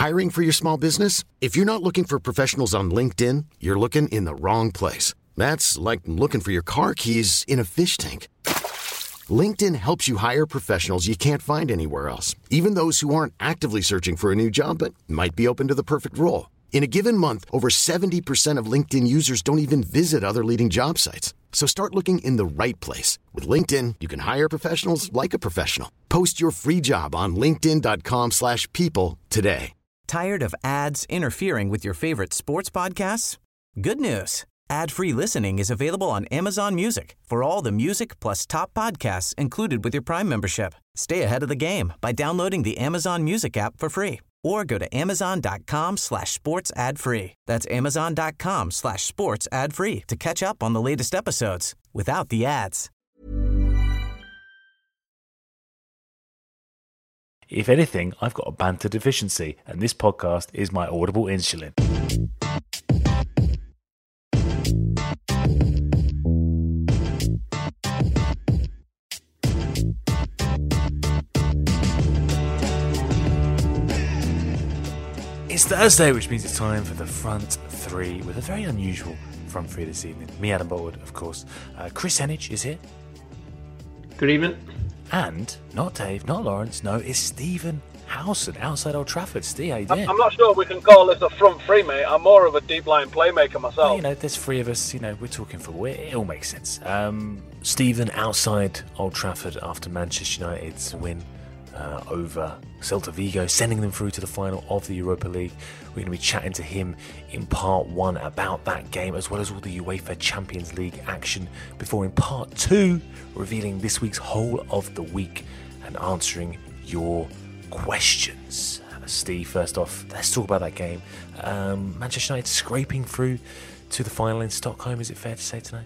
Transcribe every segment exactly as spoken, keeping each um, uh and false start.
Hiring for your small business? If you're not looking for professionals on LinkedIn, you're looking in the wrong place. That's like looking for your car keys in a fish tank. LinkedIn helps you hire professionals you can't find anywhere else, even those who aren't actively searching for a new job but might be open to the perfect role. In a given month, over seventy percent of LinkedIn users don't even visit other leading job sites. So start looking in the right place. With LinkedIn, you can hire professionals like a professional. Post your free job on linkedin.com slash people today. Tired of ads interfering with your favorite sports podcasts? Good news. Ad-free listening is available on Amazon Music for all the music plus top podcasts included with your Prime membership. Stay ahead of the game by downloading the Amazon Music app for free or go to amazon.com slash sports ad free. That's amazon.com slash sports ad free to catch up on the latest episodes without the ads. If anything, I've got a banter deficiency, and this podcast is my audible insulin. It's Thursday, which means it's time for the front three with a very unusual front three this evening. Me, Adam Boltwood, of course. Uh, Chris Henich is here. Good evening. And not Dave, not Lawrence, no, it's Stephen Howson outside Old Trafford. Steve, how you doing? I'm not sure we can call this a front three, mate. I'm more of a deep line playmaker myself. Well, you know, there's three of us, you know, we're talking for it all makes sense. Um, Stephen outside Old Trafford after Manchester United's win uh, over Celta Vigo, sending them through to the final of the Europa League. We're going to be chatting to him in part one about that game, as well as all the UEFA Champions League action, before in part two, revealing this week's whole of the week and answering your questions. Uh, Steve, first off, let's talk about that game. Um, Manchester United scraping through to the final in Stockholm, is it fair to say tonight?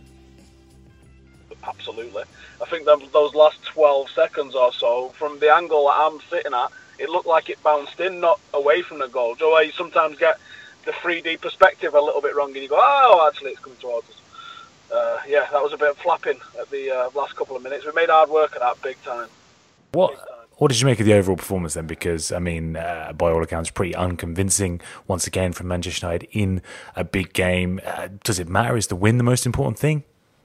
Absolutely. I think that those last twelve seconds or so, from the angle that I'm sitting at, it looked like it bounced in, not away from the goal. So you sometimes get the three D perspective a little bit wrong, and you go, oh, actually, it's coming towards us. Uh, yeah, that was a bit of flapping at the uh, last couple of minutes. We made hard work of that big time. What big time. What did you make of the overall performance then? Because, I mean, uh, by all accounts, pretty unconvincing once again from Manchester United in a big game. Uh, does it matter? Is the win the most important thing?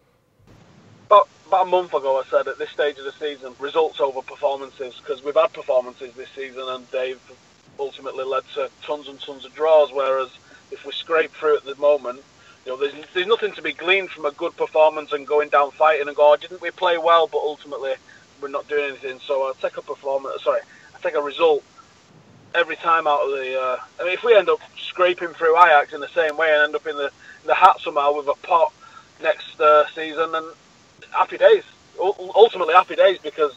About, about a month ago, I said at this stage of the season, results over performances, because we've had performances this season and they've ultimately led to tons and tons of draws, whereas if we scrape through at the moment, you know, there's, there's nothing to be gleaned from a good performance and going down fighting and go, oh, didn't we play well, but ultimately we're not doing anything. So I'll take a performance, sorry, I'll take a result every time out of the, uh, I mean, if we end up scraping through Ajax in the same way and end up in the, in the hat somehow with a pot next uh, season, then happy days. U- ultimately happy days, because,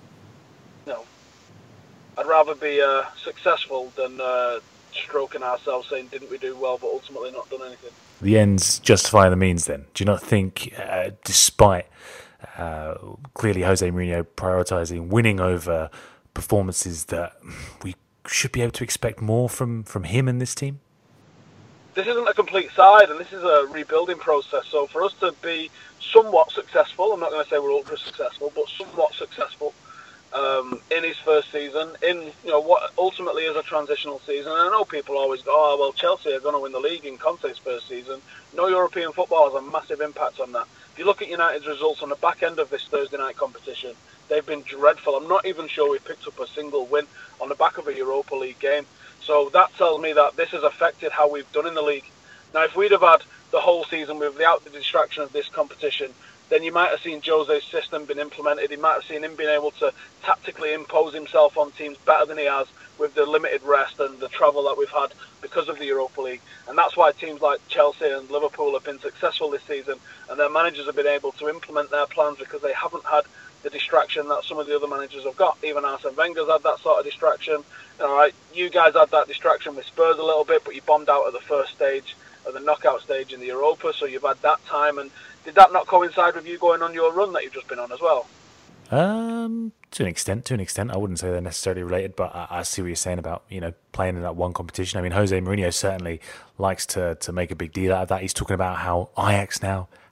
you know, I'd rather be uh, successful than uh, stroking ourselves saying, didn't we do well, but ultimately not done anything. The ends justify the means then. Do you not think, uh, despite uh, clearly Jose Mourinho prioritising winning over performances, that we should be able to expect more from, from him and this team? This isn't a complete side, and this is a rebuilding process. So for us to be somewhat successful, I'm not going to say we're ultra successful, but somewhat successful um, in his first season, in you know what ultimately is a transitional season. And I know people always go, oh, well, Chelsea are going to win the league in Conte's first season. No European football has a massive impact on that. If you look at United's results on the back end of this Thursday night competition, they've been dreadful. I'm not even sure we picked up a single win on the back of a Europa League game. So that tells me that this has affected how we've done in the league. Now, if we'd have had the whole season without the distraction of this competition, then you might have seen Jose's system been implemented. You might have seen him being able to tactically impose himself on teams better than he has with the limited rest and the travel that we've had because of the Europa League. And that's why teams like Chelsea and Liverpool have been successful this season, and their managers have been able to implement their plans because they haven't had the distraction that some of the other managers have got. Even Arsene Wenger's had that sort of distraction. All right, you guys had that distraction with Spurs a little bit, but you bombed out at the first stage, at the knockout stage in the Europa, so you've had that time. And did that not coincide with you going on your run that you've just been on as well? Um, to an extent, to an extent. I wouldn't say they're necessarily related, but I, I see what you're saying about, you know, playing in that one competition. I mean, Jose Mourinho certainly likes to to make a big deal out of that. He's talking about how Ajax now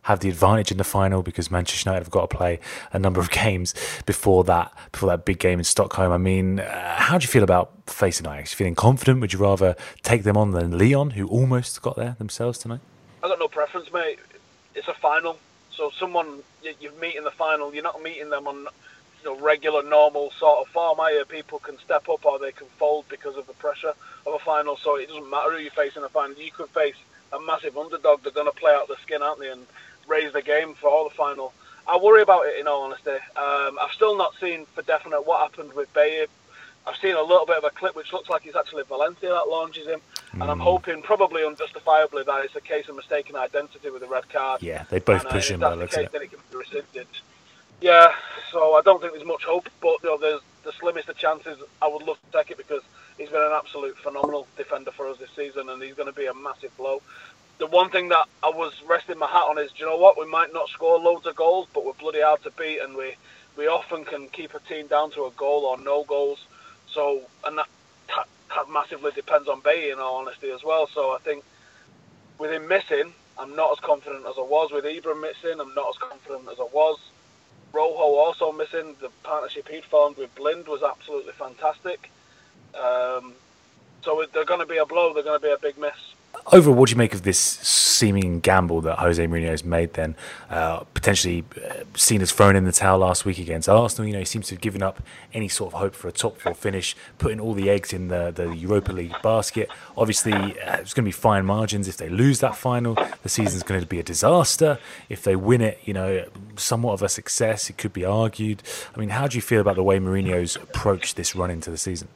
have the advantage in the final because Manchester United have got to play a number of games before that before that big game in Stockholm. I mean, uh, how do you feel about facing Ajax? You feeling confident? Would you rather take them on than Lyon, who almost got there themselves tonight? I've got no preference, mate. It's a final. So someone you, you meet in the final, you're not meeting them on you know, regular, normal sort of form, are you? People can step up or they can fold because of the pressure of a final. So it doesn't matter who you face in a final. You could face a massive underdog. They're going to play out the skin, aren't they, and raise the game for all the final. I worry about it, in all honesty. Um, I've still not seen for definite what happened with Baye. I've seen a little bit of a clip which looks like it's actually Valencia that launches him. Mm. And I'm hoping, probably unjustifiably, that it's a case of mistaken identity with a red card. Yeah, they both and, uh, push him. If that's the case, then it can be rescinded. Yeah, so I don't think there's much hope, but you know, there's the slimmest of chances. I would love to take it because he's been an absolute phenomenal defender for us this season, and he's going to be a massive blow. The one thing that I was resting my hat on is, do you know what? We might not score loads of goals, but we're bloody hard to beat, and we, we often can keep a team down to a goal or no goals. So, and that, that, that massively depends on Baye, in all honesty, as well. So I think with him missing, I'm not as confident as I was. With Ibra missing, I'm not as confident as I was. Rojo also missing. The partnership he'd formed with Blind was absolutely fantastic. Um, so they're going to be a blow. They're going to be a big miss. Overall, what do you make of this seeming gamble that Jose Mourinho has made then? Uh, potentially uh, seen as thrown in the towel last week against Arsenal. You know, he seems to have given up any sort of hope for a top four finish, putting all the eggs in the, the Europa League basket. Obviously, uh, it's going to be fine margins. If they lose that final, the season's going to be a disaster. If they win it, you know, somewhat of a success, it could be argued. I mean, how do you feel about the way Mourinho's approached this run into the season?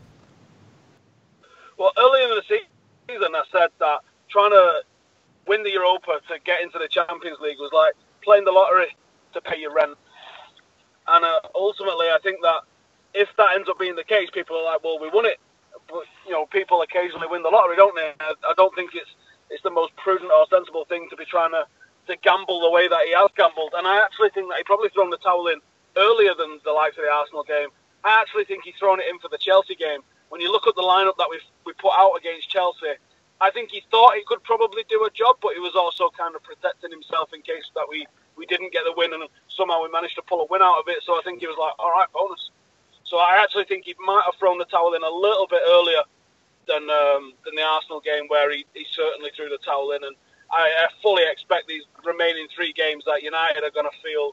Well, earlier in the season, I said that trying to win the Europa to get into the Champions League was like playing the lottery to pay your rent. And uh, ultimately, I think that if that ends up being the case, people are like, well, we won it. But, you know, people occasionally win the lottery, don't they? I, I don't think it's it's the most prudent or sensible thing to be trying to, to gamble the way that he has gambled. And I actually think that he probably thrown the towel in earlier than the likes of the Arsenal game. I actually think he's thrown it in for the Chelsea game. When you look at the lineup that we we put out against Chelsea, I think he thought he could probably do a job, but he was also kind of protecting himself in case that we, we didn't get the win, and somehow we managed to pull a win out of it. So I think he was like, all right, bonus. So I actually think he might have thrown the towel in a little bit earlier than um, than the Arsenal game, where he, he certainly threw the towel in. And I, I fully expect these remaining three games that United are going to field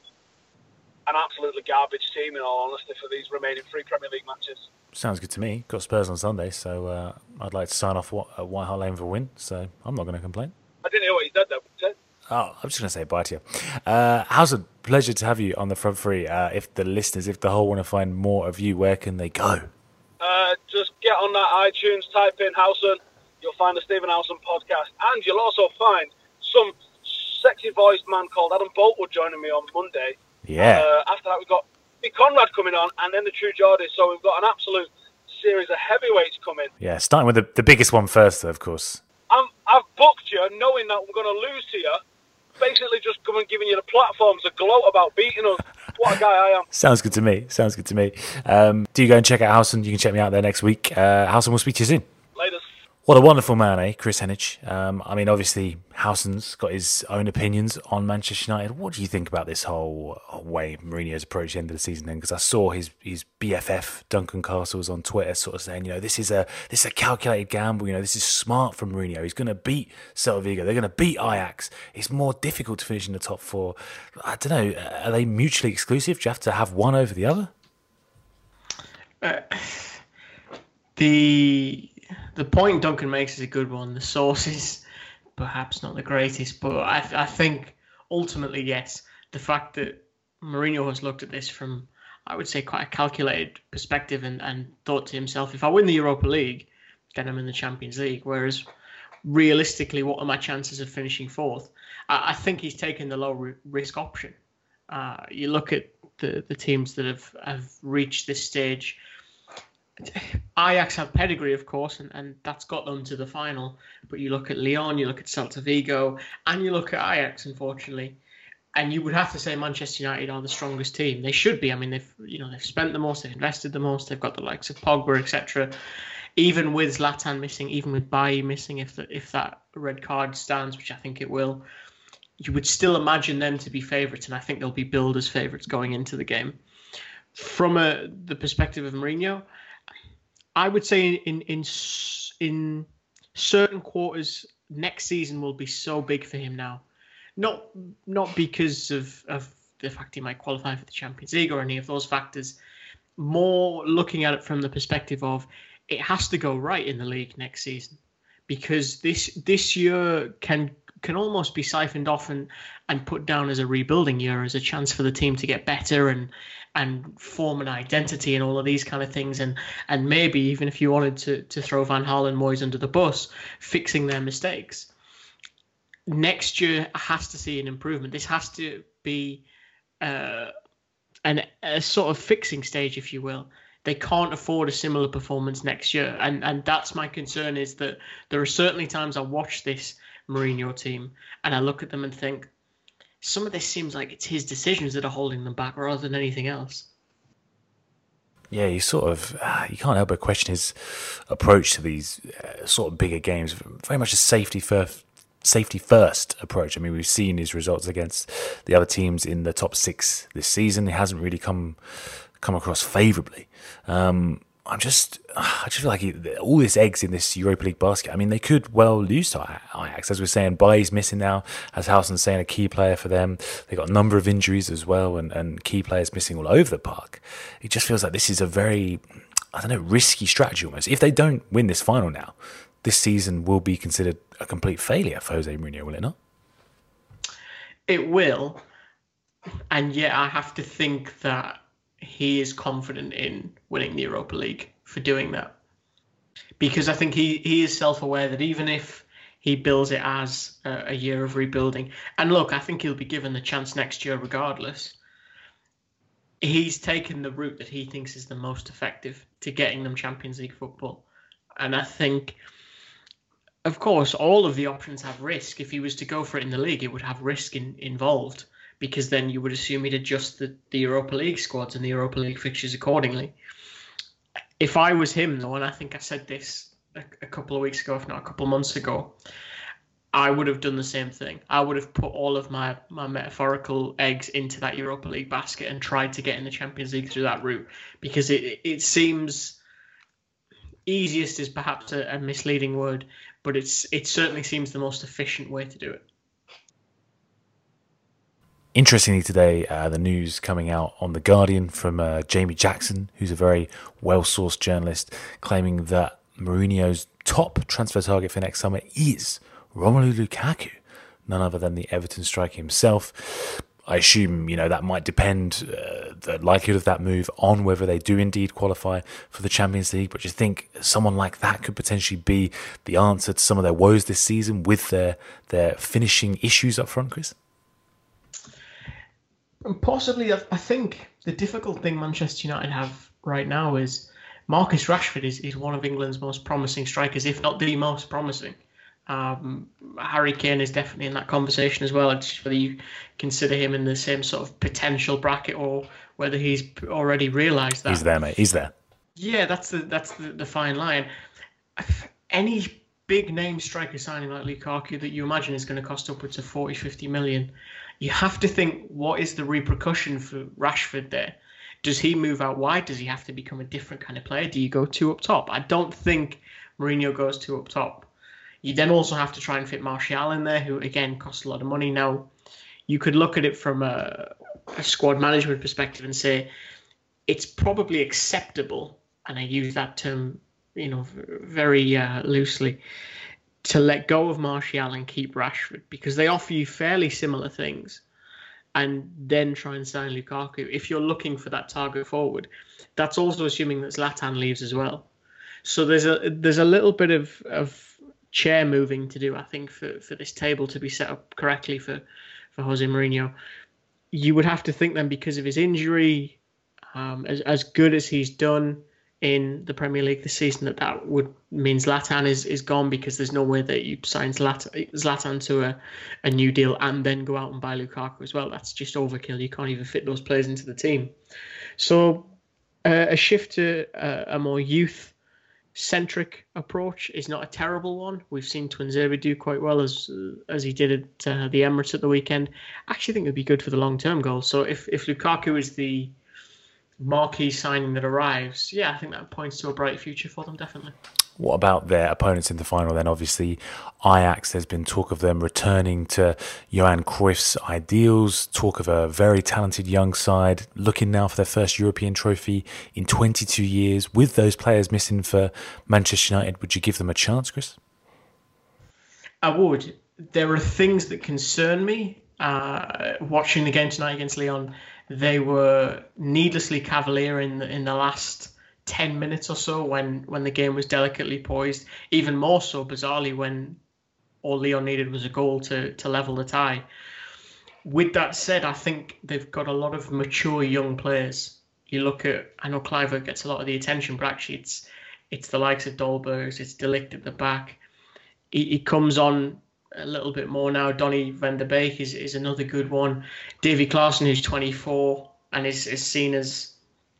an absolutely garbage team, in all honesty, for these remaining three Premier League matches. Sounds good to me. Got Spurs on Sunday, so uh, I'd like to sign off at White Hart Lane with a win, so I'm not going to complain. I didn't hear what you said, though. Oh, I'm just going to say bye to you. Uh, Howson, pleasure to have you on the front three. Uh, if the listeners, if the whole want to find more of you, where can they go? Uh, just get on that iTunes, type in Howson. You'll find the Stephen Howson podcast, and you'll also find some sexy-voiced man called Adam Boltwood joining me on Monday. Yeah. Uh, after that, we've got Big Conrad coming on, and then the True Geordie. So we've got an absolute series of heavyweights coming. Yeah, starting with the, the biggest one first, though, of course. I'm, I've booked you, knowing that we're going to lose to you. Basically, just coming giving you the platform to gloat about beating us. What a guy I am. Sounds good to me. Sounds good to me. Um, do you go and check out Howson? You can check me out there next week. Uh, Howson, we'll speak to you soon. Later. What a wonderful man, eh? Chris Henich. Um, I mean, obviously, Howson's got his own opinions on Manchester United. What do you think about this whole way Mourinho's approached the end of the season then? Because I saw his his B F F, Duncan Castles, on Twitter sort of saying, you know, this is a this is a calculated gamble. You know, this is smart from Mourinho. He's going to beat Celta Vigo. They're going to beat Ajax. It's more difficult to finish in the top four. I don't know. Are they mutually exclusive? Do you have to have one over the other? Uh, the... The point Duncan makes is a good one. The source is perhaps not the greatest, but I, I think ultimately, yes, the fact that Mourinho has looked at this from, I would say, quite a calculated perspective and, and thought to himself, if I win the Europa League, then I'm in the Champions League. Whereas realistically, what are my chances of finishing fourth? I, I think he's taken the low risk option. Uh, you look at the, the teams that have, have reached this stage. Ajax have pedigree, of course, and, and that's got them to the final. But you look at Lyon, you look at Celta Vigo, and you look at Ajax, unfortunately, and you would have to say Manchester United are the strongest team. They should be. I mean, they've you know they've spent the most, they've invested the most, they've got the likes of Pogba, et cetera. Even with Zlatan missing, even with Baye missing, if the, if that red card stands, which I think it will, you would still imagine them to be favourites, and I think they'll be billed as favourites going into the game. From a, the perspective of Mourinho, I would say in in in certain quarters next season will be so big for him now, not not because of of the fact he might qualify for the Champions League or any of those factors. More looking at it from the perspective of it has to go right in the league next season, because this this year can can almost be siphoned off and, and put down as a rebuilding year, as a chance for the team to get better and and form an identity and all of these kind of things. And and maybe even if you wanted to, to throw Van Gaal and Moyes under the bus, fixing their mistakes. Next year has to see an improvement. This has to be uh, an, a sort of fixing stage, if you will. They can't afford a similar performance next year. And and that's my concern, is that there are certainly times I watch this Mourinho team and I look at them and think, some of this seems like it's his decisions that are holding them back rather than anything else. Yeah, you sort of, uh, you can't help but question his approach to these uh, sort of bigger games. Very much a safety first, safety first approach. I mean, we've seen his results against the other teams in the top six this season. It hasn't really come come across favourably. Um, I'm just, I just feel like he, all this eggs in this Europa League basket. I mean, they could well lose to Ajax, as we're saying. Bailly's missing now, as Howson's saying, a key player for them. They got a number of injuries as well, and, and key players missing all over the park. It just feels like this is a very, I don't know, risky strategy almost. If they don't win this final now, this season will be considered a complete failure for Jose Mourinho, will it not? It will, and yet I have to think that he is confident in winning the Europa League for doing that. Because I think he, he is self-aware that even if he bills it as a, a year of rebuilding, and look, I think he'll be given the chance next year regardless, he's taken the route that he thinks is the most effective to getting them Champions League football. And I think, of course, all of the options have risk. If he was to go for it in the league, it would have risk in, involved, because then you would assume he'd adjust the, the Europa League squads and the Europa League fixtures accordingly. If I was him, though, and I think I said this a, a couple of weeks ago, if not a couple of months ago, I would have done the same thing. I would have put all of my, my metaphorical eggs into that Europa League basket and tried to get in the Champions League through that route, because it, it seems, easiest is perhaps a, a misleading word, but it's it certainly seems the most efficient way to do it. Interestingly today, uh, the news coming out on The Guardian from uh, Jamie Jackson, who's a very well-sourced journalist, claiming that Mourinho's top transfer target for next summer is Romelu Lukaku, none other than the Everton striker himself. I assume, you know, that might depend, uh, the likelihood of that move, on whether they do indeed qualify for the Champions League. But you think someone like that could potentially be the answer to some of their woes this season with their, their finishing issues up front, Chris? Possibly. I think the difficult thing Manchester United have right now is Marcus Rashford is, is one of England's most promising strikers, if not the most promising. Um, Harry Kane is definitely in that conversation as well. It's whether you consider him in the same sort of potential bracket or whether he's already realised that. He's there, mate. He's there. Yeah, that's the that's the, the fine line. Any big name striker signing like Lukaku that you imagine is going to cost upwards of forty, fifty million, you have to think, what is the repercussion for Rashford there? Does he move out wide? Does he have to become a different kind of player? Do you go two up top? I don't think Mourinho goes two up top. You then also have to try and fit Martial in there, who, again, costs a lot of money. Now, you could look at it from a, a squad management perspective and say it's probably acceptable, and I use that term, you know, very uh, loosely, to let go of Martial and keep Rashford, because they offer you fairly similar things, and then try and sign Lukaku. If you're looking for that target forward, that's also assuming that Zlatan leaves as well. So there's a there's a little bit of, of chair moving to do, I think, for, for this table to be set up correctly for, for Jose Mourinho. You would have to think then, because of his injury, um, as as good as he's done in the Premier League this season, that that would mean Zlatan is, is gone, because there's no way that you sign Zlatan, Zlatan to a, a new deal and then go out and buy Lukaku as well. That's just overkill. You can't even fit those players into the team. So uh, a shift to a, a more youth centric approach is not a terrible one. We've seen Tuanzebe do quite well as as he did at uh, the Emirates at the weekend. I actually think it'd be good for the long term goal. So if if Lukaku is the marquee signing that arrives, yeah, I think that points to a bright future for them, definitely. What about their opponents in the final then? Obviously, Ajax, there's been talk of them returning to Johan Cruyff's ideals, talk of a very talented young side, looking now for their first European trophy in twenty-two years. With those players missing for Manchester United, would you give them a chance, Chris? I would. There are things that concern me. Uh, watching the game tonight against Lyon, they were needlessly cavalier in the, in the last ten minutes or so when, when the game was delicately poised. Even more so, bizarrely, when all Lyon needed was a goal to, to level the tie. With that said, I think they've got a lot of mature young players. You look at, I know Kluivert gets a lot of the attention, but actually it's it's the likes of Dolbergs, it's De Ligt at the back. He, he comes on a little bit more now. Donny van der Beek is, is another good one. Davy Klaassen, who's twenty-four and is, is seen as,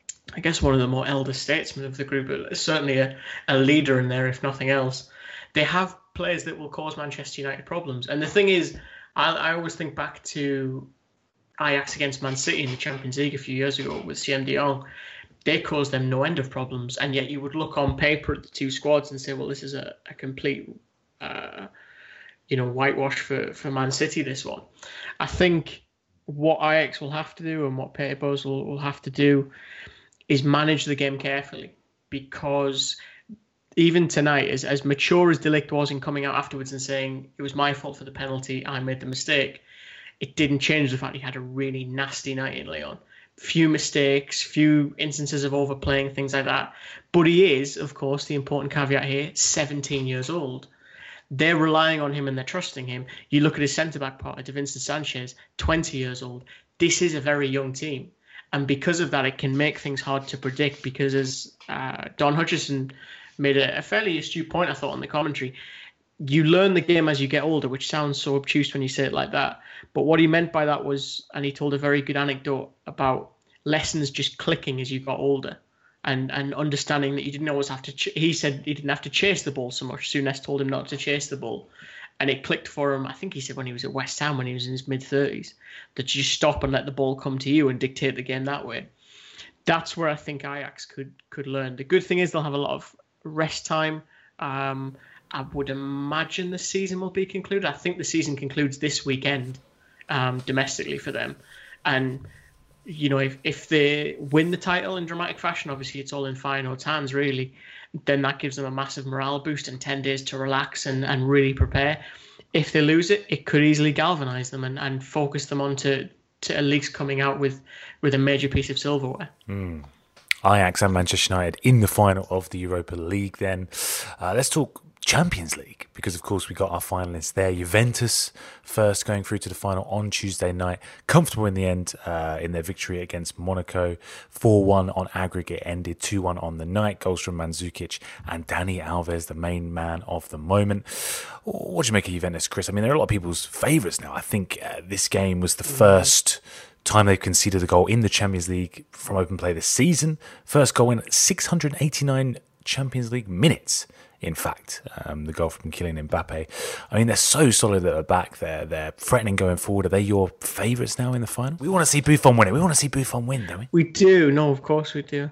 I guess, one of the more elder statesmen of the group, but certainly a, a leader in there, if nothing else. They have players that will cause Manchester United problems. And the thing is, I, I always think back to Ajax against Man City in the Champions League a few years ago with Siem de Jong. They caused them no end of problems. And yet you would look on paper at the two squads and say, well, this is a, a complete, uh, you know, whitewash for, for Man City, this one. I think what Ajax will have to do and what Peter Bosz will, will have to do is manage the game carefully, because even tonight, as, as mature as De Ligt was in coming out afterwards and saying it was my fault for the penalty, I made the mistake, it didn't change the fact he had a really nasty night in Lyon. Few mistakes, few instances of overplaying, things like that. But he is, of course, the important caveat here, seventeen years old. They're relying on him and they're trusting him. You look at his centre-back partner, Davinson Sanchez, twenty years old. This is a very young team. And because of that, it can make things hard to predict, because as uh, Don Hutchison made a, a fairly astute point, I thought, on the commentary, you learn the game as you get older, which sounds so obtuse when you say it like that. But what he meant by that was, and he told a very good anecdote about lessons just clicking as you got older and, and understanding that you didn't always have to, ch- he said he didn't have to chase the ball so much. Souness told him not to chase the ball. And it clicked for him, I think he said when he was at West Ham, when he was in his mid-thirties, that you stop and let the ball come to you and dictate the game that way. That's where I think Ajax could could learn. The good thing is they'll have a lot of rest time. Um, I would imagine the season will be concluded. I think the season concludes this weekend um, domestically for them. And, you know, if, if they win the title in dramatic fashion, obviously it's all in Feyenoord's hands, really, then that gives them a massive morale boost and ten days to relax and, and really prepare. If they lose it, it could easily galvanise them and, and focus them on to, to at least coming out with, with a major piece of silverware. Mm. Ajax and Manchester United in the final of the Europa League then. Uh, let's talk Champions League, because of course we got our finalists there. Juventus first going through to the final on Tuesday night, comfortable in the end uh, in their victory against Monaco. four one on aggregate, ended two one on the night. Goals from Mandzukic and Dani Alves, the main man of the moment. What do you make of Juventus, Chris? I mean, they're a lot of people's favourites now. I think uh, this game was the first time they've conceded a goal in the Champions League from open play this season. First goal in six hundred eighty-nine Champions League minutes. In fact, um, the goal from Kylian Mbappe. I mean, they're so solid at the back there. They're threatening going forward. Are they your favourites now in the final? We want to see Buffon win it. We want to see Buffon win, don't we? We do. No, of course we do.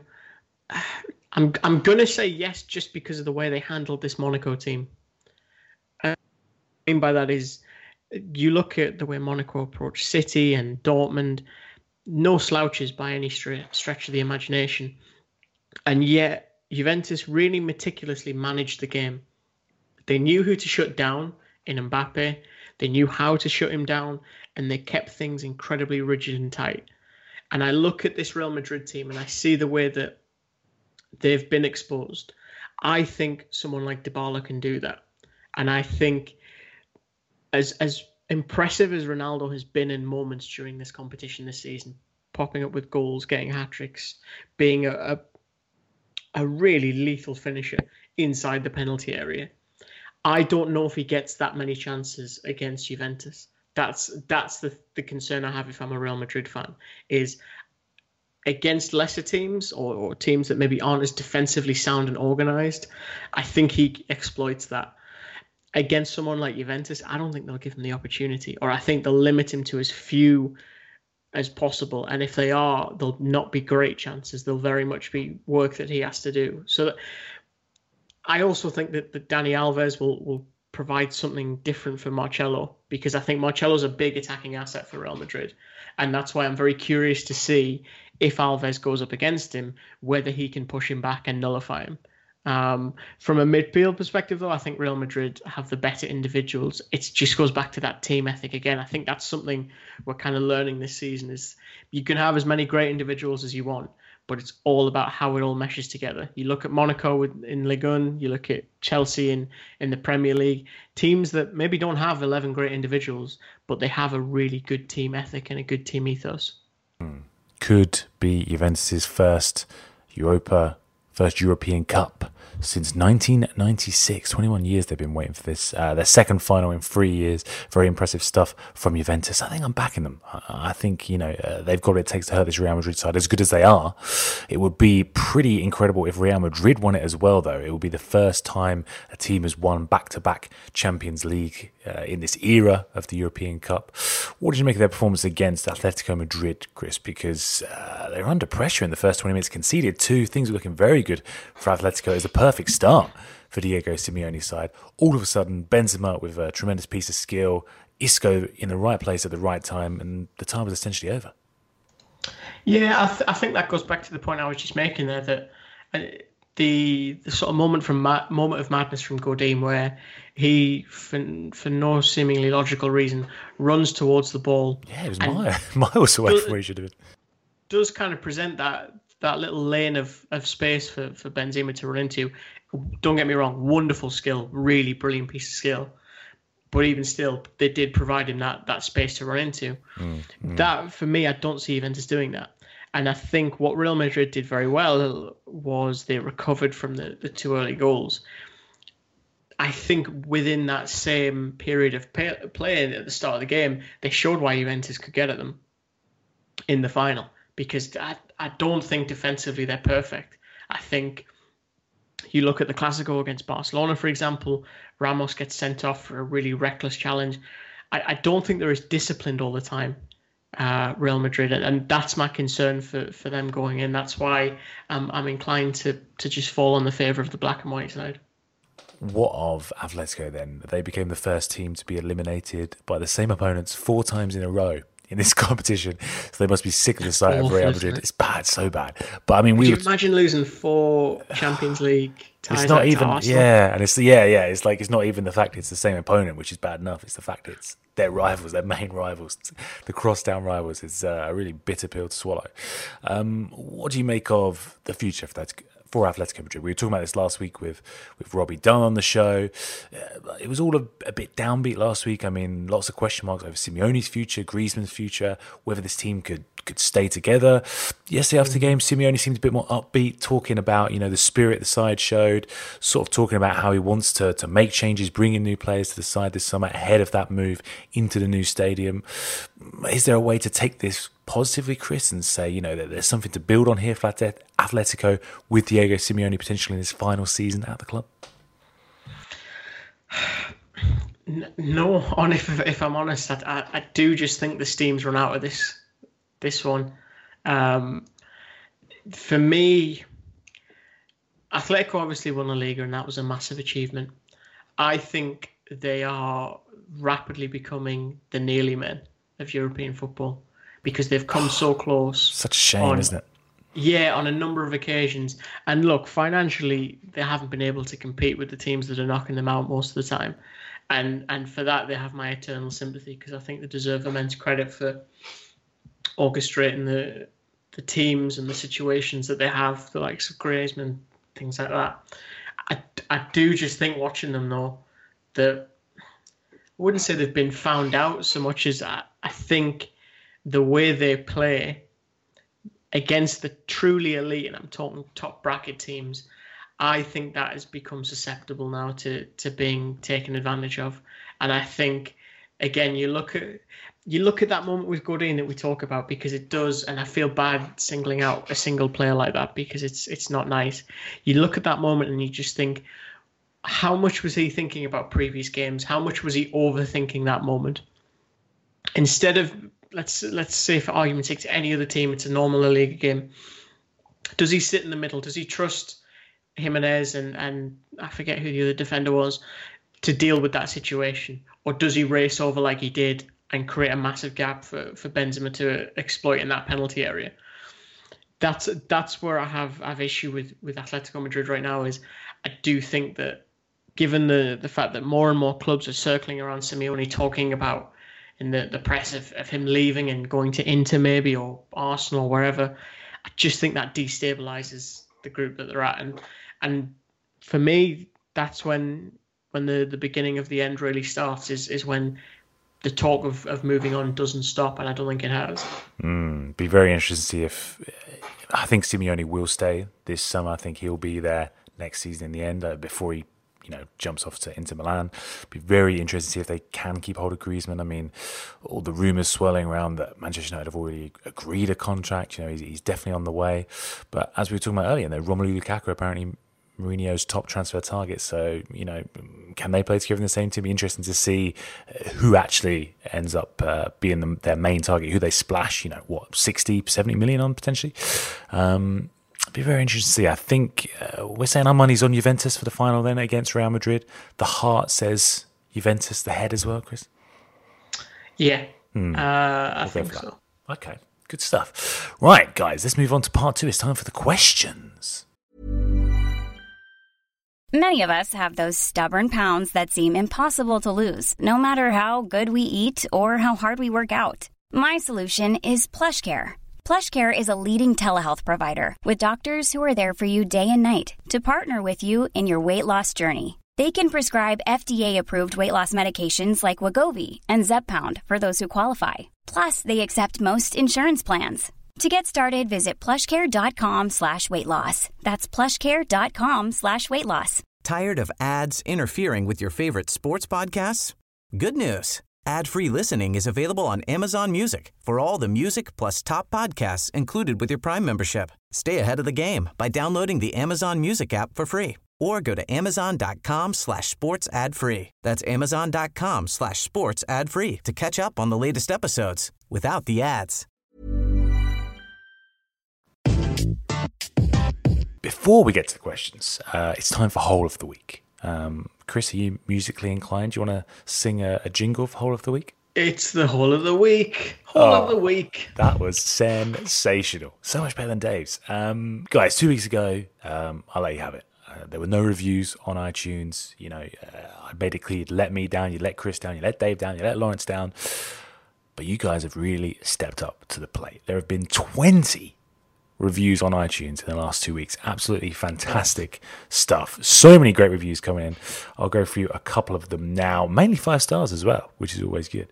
I'm I'm going to say yes just because of the way they handled this Monaco team. And what I mean by that is, you look at the way Monaco approached City and Dortmund, no slouches by any stretch of the imagination. And yet, Juventus really meticulously managed the game. They knew who to shut down in Mbappe. They knew how to shut him down, and they kept things incredibly rigid and tight. And I look at this Real Madrid team and I see the way that they've been exposed. I think someone like Dybala can do that. And I think as as impressive as Ronaldo has been in moments during this competition this season, popping up with goals, getting hat-tricks, being a, a a really lethal finisher inside the penalty area, I don't know if he gets that many chances against Juventus. That's that's the, the concern I have if I'm a Real Madrid fan, is against lesser teams or, or teams that maybe aren't as defensively sound and organised, I think he exploits that. Against someone like Juventus, I don't think they'll give him the opportunity, or I think they'll limit him to as few as possible. And if they are, they'll not be great chances. They'll very much be work that he has to do. So that, I also think that, that Dani Alves will, will provide something different for Marcelo, because I think Marcelo's a big attacking asset for Real Madrid. And that's why I'm very curious to see if Alves goes up against him, whether he can push him back and nullify him. Um, from a midfield perspective, though, I think Real Madrid have the better individuals. It just goes back to that team ethic again. I think that's something we're kind of learning this season, is you can have as many great individuals as you want, but it's all about how it all meshes together. You look at Monaco in Ligue one, you look at Chelsea in, in the Premier League, teams that maybe don't have eleven great individuals, but they have a really good team ethic and a good team ethos. Could be Juventus's first Europa, first European Cup since nineteen ninety-six. twenty-one years they've been waiting for this. Uh, their second final in three years. Very impressive stuff from Juventus. I think I'm backing them. I, I think, you know, uh, they've got what it takes to hurt this Real Madrid side. As good as they are, it would be pretty incredible if Real Madrid won it as well, though. It would be the first time a team has won back-to-back Champions League uh, in this era of the European Cup. What did you make of their performance against Atletico Madrid, Chris? Because uh, they were under pressure in the first twenty minutes, conceded two. Things were looking very good for Atletico. It was a perfect start for Diego Simeone's side. All of a sudden, Benzema with a tremendous piece of skill, Isco in the right place at the right time, and the time was essentially over. Yeah, I, th- I think that goes back to the point I was just making there, that uh, the the sort of moment from ma- moment of madness from Godin, where he, for, for no seemingly logical reason, runs towards the ball. Yeah, it was mile, miles away from where he should have been. Does kind of present that that little lane of, of space for, for Benzema to run into. Don't get me wrong, wonderful skill, really brilliant piece of skill. But even still, they did provide him that, that space to run into. Mm, mm. That, for me, I don't see Juventus doing that. And I think what Real Madrid did very well was they recovered from the, the two early goals. I think within that same period of pay, play at the start of the game, they showed why Juventus could get at them in the final. Because I, I don't think defensively they're perfect. I think you look at the Clásico against Barcelona, for example, Ramos gets sent off for a really reckless challenge. I, I don't think they're as disciplined all the time, uh, Real Madrid, and, and that's my concern for, for them going in. That's why um, I'm inclined to, to just fall on the favour of the black and white side. What of Atletico then? They became the first team to be eliminated by the same opponents four times in a row in this competition, so they must be sick of the sight of Real Madrid. It? It's bad, so bad. But I mean, we Could you would imagine losing four Champions League ties? It's not even, Arsenal? yeah, and it's yeah, yeah. It's like it's not even the fact it's the same opponent, which is bad enough. It's the fact it's their rivals, their main rivals, the cross-down rivals. It's a really bitter pill to swallow. Um, what do you make of the future for that? For Atletico Madrid? We were talking about this last week with, with Robbie Dunn on the show. Uh, it was all a, a bit downbeat last week. I mean, lots of question marks over Simeone's future, Griezmann's future, whether this team could could stay together. Yesterday after the game, Simeone seemed a bit more upbeat, talking about, you know, the spirit the side showed, sort of talking about how he wants to, to make changes, bring in new players to the side this summer ahead of that move into the new stadium. Is there a way to take this positively, Chris, and say, you know, that there's something to build on here for Atletico with Diego Simeone potentially in his final season at the club? No, on if if I'm honest, I I do just think the steam's run out of this this one. Um, for me, Atletico obviously won the Liga, and that was a massive achievement. I think they are rapidly becoming the nearly men of European football, because they've come so close. Such a shame, on, isn't it? Yeah, on a number of occasions. And look, financially, they haven't been able to compete with the teams that are knocking them out most of the time. And and for that, they have my eternal sympathy, because I think they deserve immense credit for orchestrating the the teams and the situations that they have, the likes of Griezmann, things like that. I, I do just think watching them, though, that I wouldn't say they've been found out so much as I, I think the way they play against the truly elite, and I'm talking top bracket teams, I think that has become susceptible now to, to being taken advantage of. And I think, again, you look at, you look at that moment with Godin that we talk about, because it does, and I feel bad singling out a single player like that because it's it's not nice. You look at that moment and you just think, how much was he thinking about previous games? How much was he overthinking that moment? Instead of, let's let's say for argument's sake, to any other team, it's a normal La Liga game. Does he sit in the middle? Does he trust Jimenez and, and I forget who the other defender was to deal with that situation? Or does he race over like he did and create a massive gap for, for Benzema to exploit in that penalty area? That's that's where I have have issue with, with Atletico Madrid right now. Is I do think that, given the, the fact that more and more clubs are circling around Simeone, talking about in the, the press of, of him leaving and going to Inter maybe, or Arsenal or wherever, I just think that destabilizes the group that they're at. And and for me, that's when when the, the beginning of the end really starts, is, is when the talk of, of moving on doesn't stop, and I don't think it has. Mm, be very interesting to see if... I think Simeone will stay this summer. I think he'll be there next season in the end, uh, before he you know, jumps off to Inter Milan. Be very interested to see if they can keep hold of Griezmann. I mean, all the rumours swirling around that Manchester United have already agreed a contract. You know, he's, he's definitely on the way. But as we were talking about earlier, though, Romelu Lukaku apparently Mourinho's top transfer target. So, you know, can they play together in the same team? Be interesting to see who actually ends up uh, being the, their main target, who they splash, you know, what, sixty, seventy million on potentially. Um, Be very interesting to see. I think uh, we're saying our money's on Juventus for the final then against Real Madrid. The heart says Juventus, the head as well, Chris? Yeah, hmm. uh, I we'll think so. Okay, good stuff. Right, guys, let's move on to part two. It's time for the questions. Many of us have those stubborn pounds that seem impossible to lose, no matter how good we eat or how hard we work out. My solution is PlushCare. PlushCare is a leading telehealth provider with doctors who are there for you day and night to partner with you in your weight loss journey. They can prescribe F D A-approved weight loss medications like Wegovy and Zepbound for those who qualify. Plus, they accept most insurance plans. To get started, visit plushcare.com slash weight loss. That's plushcare.com slash weight loss. Tired of ads interfering with your favorite sports podcasts? Good news. Ad-free listening is available on Amazon Music for all the music plus top podcasts included with your Prime membership. Stay ahead of the game by downloading the Amazon Music app for free, or go to amazon.com slash sports ad free. That's amazon.com slash sports ad free to catch up on the latest episodes without the ads. Before we get to the questions, uh, it's time for Whole of the Week. Um, Chris, are you musically inclined? Do you want to sing a, a jingle for Whole of the Week? It's the Whole of the Week. Whole oh, of the Week. That was sensational. So much better than Dave's. Um, guys, two weeks ago, um, I'll let you have it. Uh, there were no reviews on iTunes. You know, uh, I made it clear you'd let me down, you let Chris down, you let Dave down, you let Lawrence down. But you guys have really stepped up to the plate. There have been twenty reviews on iTunes in the last two weeks. Absolutely fantastic stuff. So many great reviews coming in. I'll go through a couple of them now. Mainly five stars as well, which is always good.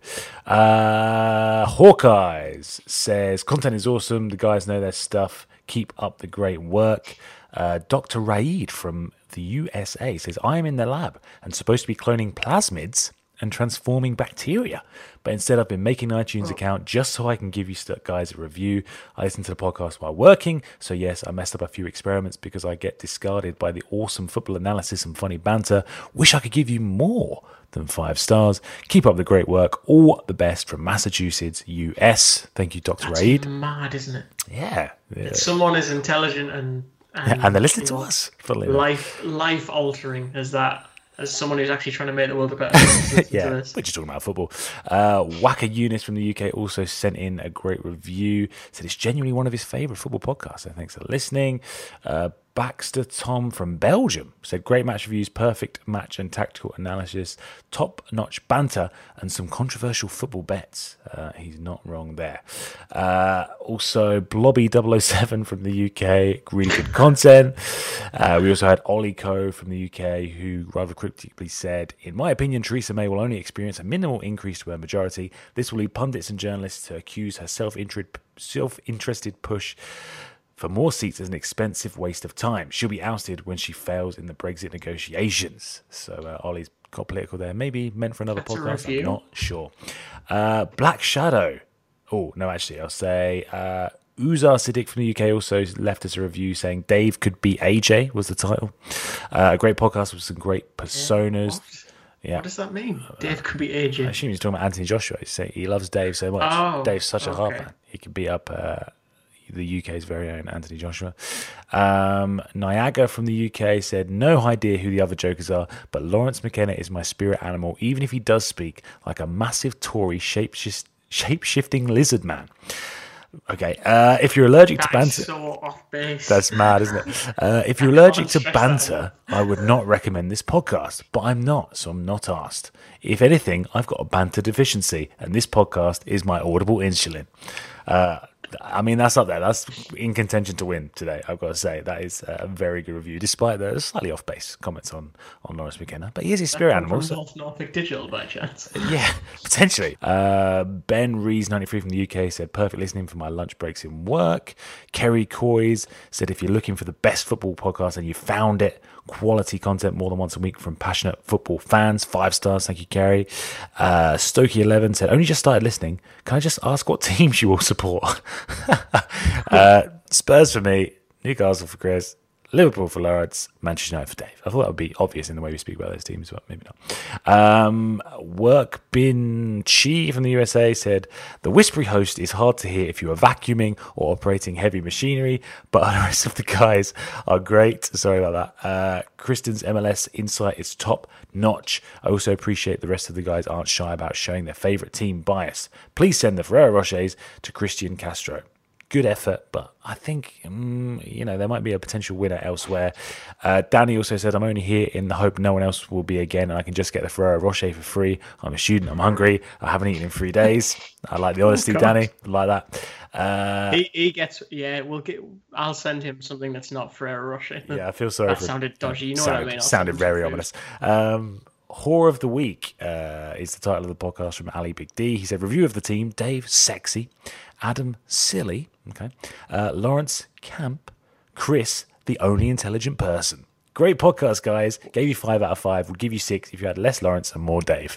Uh, Hawkeyes says, content is awesome. The guys know their stuff. Keep up the great work. Uh, Doctor Raid from the U S A says, I am in the lab and supposed to be cloning plasmids and transforming bacteria, but instead I've been making an iTunes account just so I can give you guys a review. I listen to the podcast while working, so yes, I messed up a few experiments because I get discarded by the awesome football analysis and funny banter. Wish I could give you more than five stars. Keep up the great work. All the best from Massachusetts, U S. Thank you, Doctor That's Raid. Mad, isn't it? Yeah, yeah. Someone as intelligent and and, and they're listening you know, to us. Fully life life altering as that. As someone who's actually trying to make the world a better place. Yeah, we're just talking about football. Uh, Waka Eunice from the U K also sent in a great review. Said it's genuinely one of his favourite football podcasts. So thanks for listening. Uh, Baxter Tom from Belgium said, great match reviews, perfect match and tactical analysis, top-notch banter, and some controversial football bets. Uh, he's not wrong there. Uh, also, Blobby double oh seven from the U K, really good content. Uh, we also had Ollie Coe from the U K, who rather cryptically said, in my opinion, Theresa May will only experience a minimal increase to her majority. This will lead pundits and journalists to accuse her self-interested self-interested push for more seats is an expensive waste of time. She'll be ousted when she fails in the Brexit negotiations. So uh, Ollie's got political there. Maybe meant for another That's a podcast. review. I'm not sure. Uh, Black Shadow. Oh, no, actually, I'll say uh, Uzar Siddiq from the U K also left us a review saying Dave could be A J was the title. Uh, a great podcast with some great personas. What? Yeah. What does that mean? Dave could be A J. I assume he's talking about Anthony Joshua. He's saying he loves Dave so much. Oh, Dave's such a hard okay. man. He could beat up uh, the U K's very own Anthony Joshua. Um, Niagara from the U K said, no idea who the other jokers are, but Lawrence McKenna is my spirit animal, even if he does speak like a massive Tory shape-shifting lizard man. Okay, uh, if you're allergic to That's banter... so off base. That's mad, isn't it? Uh, if you're I allergic can't to stress that banter, I would not recommend this podcast, but I'm not, so I'm not asked. If anything, I've got a banter deficiency, and this podcast is my audible insulin. Uh, I mean, that's up there. That's in contention to win today, I've got to say. That is a very good review, despite the slightly off-base comments on, on Lawrence McKenna. But he is his spirit animal. From So, North Norfolk Digital, by chance. yeah, potentially. Uh, Ben Rees, ninety-three from the U K, said, perfect listening for my lunch breaks in work. Kerry Coys said, if you're looking for the best football podcast and you found it, quality content more than once a week from passionate football fans. Five stars. Thank you, Kerry. Uh, Stokey eleven said, only just started listening. Can I just ask what teams you all support? uh, Spurs for me, Newcastle for Chris, Liverpool for Lawrence, Manchester United for Dave. I thought that would be obvious in the way we speak about those teams, but maybe not. Um, Work Bin Chi from the U S A said, the whispery host is hard to hear if you are vacuuming or operating heavy machinery, but the rest of the guys are great. Sorry about that. Uh, Kristen's M L S insight is top notch. I also appreciate the rest of the guys aren't shy about showing their favourite team bias. Please send the Ferrero Rochers to Christian Castro. Good effort, but I think, um, you know, there might be a potential winner elsewhere. Uh, Danny also said, I'm only here in the hope no one else will be again, and I can just get the Ferrero Rocher for free. I'm a student, I'm hungry, I haven't eaten in three days. I like the honesty, Oh, Danny. I like that. Uh, he, he gets, yeah, we'll get, I'll send him something that's not Ferrero Rocher. yeah, I feel sorry That for sounded dodgy, you know sounded, what I mean? I'll Sounded send him very some ominous. Um, Whore of the Week uh, is the title of the podcast from Ali Big D. He said, review of the team, Dave, sexy. Adam, silly. Okay. Uh, Lawrence, camp. Chris, the only intelligent person. Great podcast, guys. Gave you five out of five. Would give you six if you had less Lawrence and more Dave.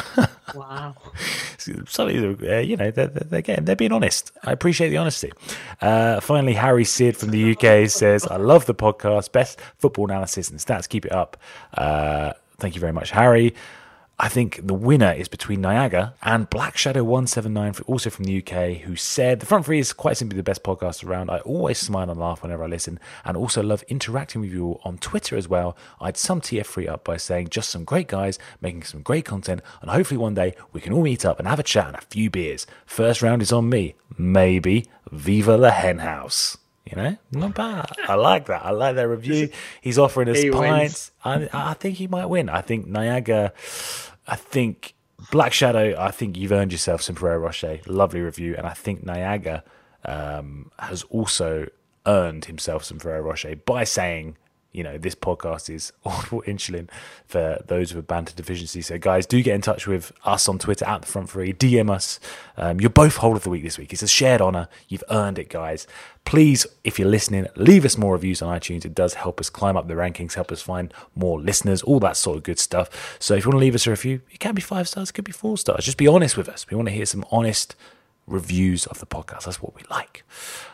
Wow. Something, uh, you know, they're, they're, getting, they're being honest. I appreciate the honesty. Uh, finally, Harry Sid from the U K says, I love the podcast. Best football analysis and stats. Keep it up. Uh, thank you very much, Harry. I think the winner is between Niagara and Black Shadow one seven nine, also from the U K, who said, the front three is quite simply the best podcast around. I always smile and laugh whenever I listen, and also love interacting with you all on Twitter as well. I'd sum T F three up by saying just some great guys making some great content, and hopefully one day we can all meet up and have a chat and a few beers. First round is on me. Maybe. Viva the Hen House. You know, not bad. I like that. I like that review. He's offering us He pints. I, I think he might win. I think Niagara... I think Black Shadow, I think you've earned yourself some Ferrero Rocher. Lovely review. And I think Niagara um, has also earned himself some Ferrero Rocher by saying, you know, this podcast is audible insulin for those with a banter deficiency. So, guys, do get in touch with us on Twitter at the front three. D M us. Um, you're both whole of the week this week. It's a shared honour. You've earned it, guys. Please, if you're listening, leave us more reviews on iTunes. It does help us climb up the rankings, help us find more listeners, all that sort of good stuff. So, if you want to leave us a review, it can be five stars, it could be four stars. Just be honest with us. We want to hear some honest reviews of the podcast. That's what we like.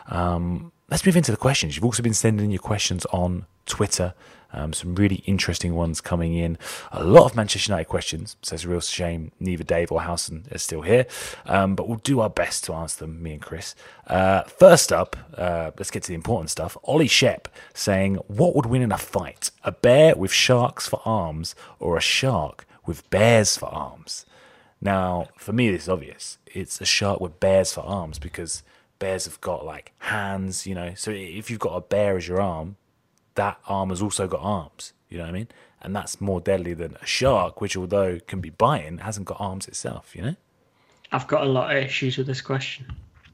Um, let's move into the questions. You've also been sending in your questions on Twitter. Um, some really interesting ones coming in. A lot of Manchester United questions, so it's a real shame neither Dave or Howson are still here. Um, but we'll do our best to answer them, me and Chris. Uh, first up, uh, let's get to the important stuff. Ollie Shep saying, what would win in a fight? A bear with sharks for arms or a shark with bears for arms? Now, for me, this is obvious. It's a shark with bears for arms because bears have got like hands, you know. So if you've got a bear as your arm, that arm has also got arms, you know what I mean? And that's more deadly than a shark, which although can be biting, hasn't got arms itself, you know? I've got a lot of issues with this question.